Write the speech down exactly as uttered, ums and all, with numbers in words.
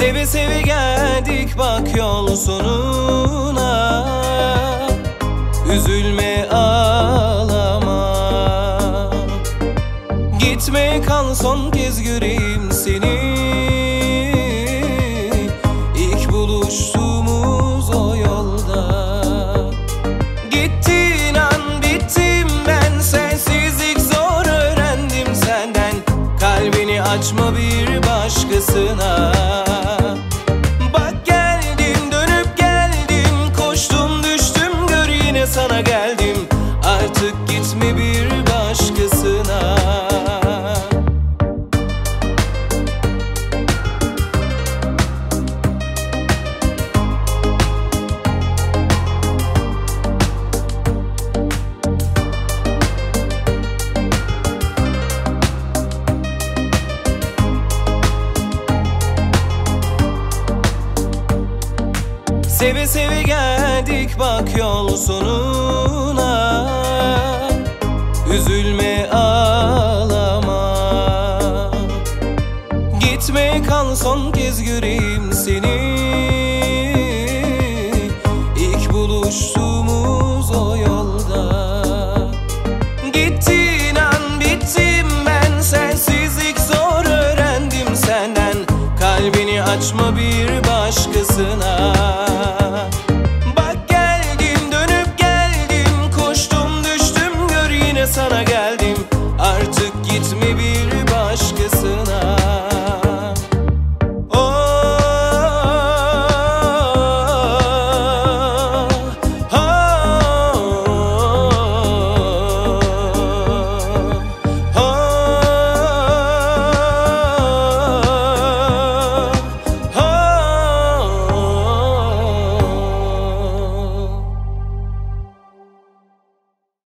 Seve seve geldik bak yol sonuna. Üzülme, ağlama, gitme kal, son kez göreyim seni. İlk buluştuğumuz o yolda. Gittiğin an bittim ben, sensizlik zor öğrendim senden. Kalbini açma bir başkasına. Bak geldim, dönüp geldim, koştum düştüm, gör yine sana geldim. Artık gitme bir başkasına. Seve seve geldik bak yol sonuna. Üzülme, ağlama, gitme kal, son kez göreyim seni. İlk buluştuğumuz o yolda. Gittiğin an bittim ben, sensizlik zor öğrendim senden. Kalbini açma bir